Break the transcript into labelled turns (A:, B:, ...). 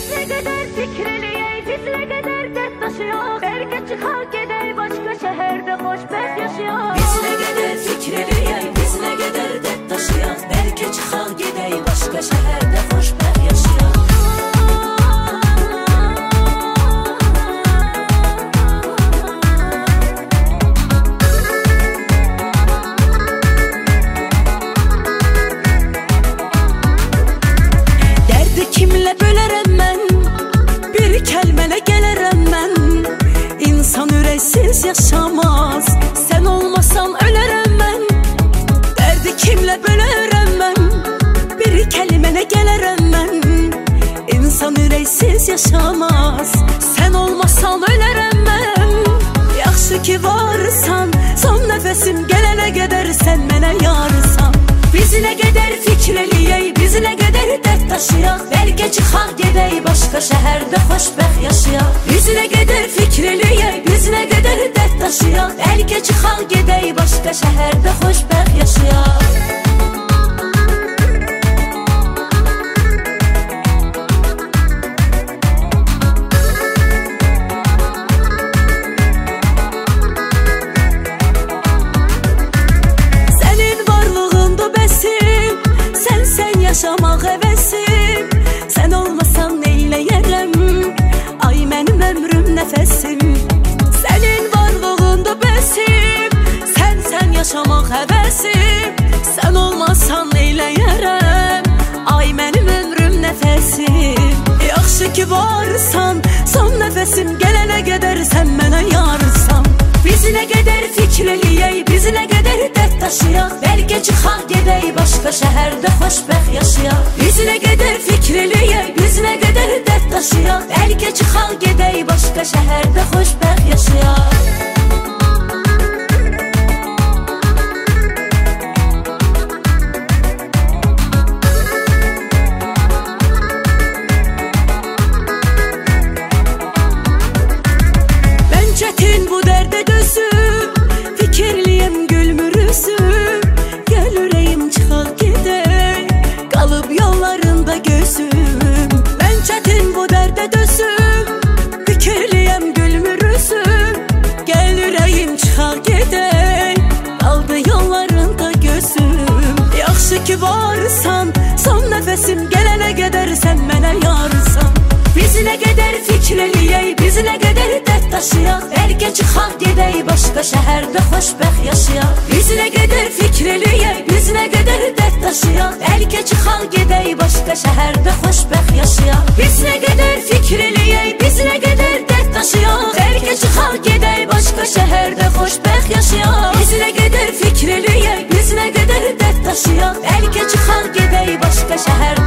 A: ne kadar fikreliyey, biz ne kadar dert taşıyaq. Belki çıxaq gedək başqa şəhərdə xoşbəxt yaşayaq.
B: Biz ne kadar fikreliyey, biz ne kadar dert taşıyaq. Belki çıxaq gedək başqa şəhərdə xoşbəxt yaşayaq.
C: Kimlə bölərəm mən, bir kəlmənə gələrəm mən. İnsan ürəksiz yaşamaz, sən olmasan ölərəm mən. Dərdi kimlə bölərəm mən, bir kəlmənə gələrəm mən. İnsan ürəksiz yaşamaz, sən olmasan ölərəm mən. Yaxşı ki varsan, son nəfəsim gələnə qədər sən mənə yarsan. Biz nə qədər fikreliyey, biz nə qədər dərd taşıyaq. Bəlkə çıxaq gedək başqa şəhərdə xoşbəxt yaşayaq. Biz nə qədər fikreliyey, biz nə qədər dərd taşıyaq. Bəlkə çıxaq gedək başqa şəhərdə xoşbəxt yaşayaq. Yaşamaq həvəsim, sən olmasan neyləyərəm? Ay mənim ömrüm nəfəsim, sənin varlığında bəsim. Sən yaşamaq həvəsim, sən olmasan neyləyərəm? Ay mənim ömrüm nəfəsim. Yaxşı ki varsan, son nəfəsim gələnə qədər sən mənə yarsan. Biz nə qədər fikreliyey, biz nə qədər dərd taşıyaq. Bəlkə çıxaq gedək başqa şəhərdə xoşbəxt yaşayaq. Biz nə qədər fikreliyey, biz nə qədər dərd taşıyaq. Bəlkə çıxaq gedək başqa şəhərdə xoşbəxt yaşayaq. Mən çətin bu dərdə dözüm, fikirliyəm gülmür üzüm. Gəl ürəyim çıxaq gedək, qalıb yollarında gözüm. Mən çətin bu dərdə dözüm, fikirliyəm gülmür üzüm. Gəl ürəyim çıxaq gedək, qaldı yollarında gözüm. Yaxşı ki varsan, son nəfəsim gələnə qədər sən mənə yarsan. Biz nə qədər fikreliyey, biz nə qədər dərd taşıyaq. Bəlkə çıxaq gedək başqa şəhərdə xoşbəxt yaşayaq. Biz nə qədər fikreliyey, biz nə qədər dərd taşıyaq. Bəlkə çıxaq gedək başqa şəhərdə xoşbəxt yaşayaq. Biz nə qədər fikreliyey, biz nə qədər dərd taşıyaq. Bəlkə çıxaq gedək başqa şəhərdə xoşbəxt yaşayaq. Biz nə qədər fikreliyey, biz nə qədər dərd taşıyaq. Bəlkə çıxaq gedək başqa şəhərdə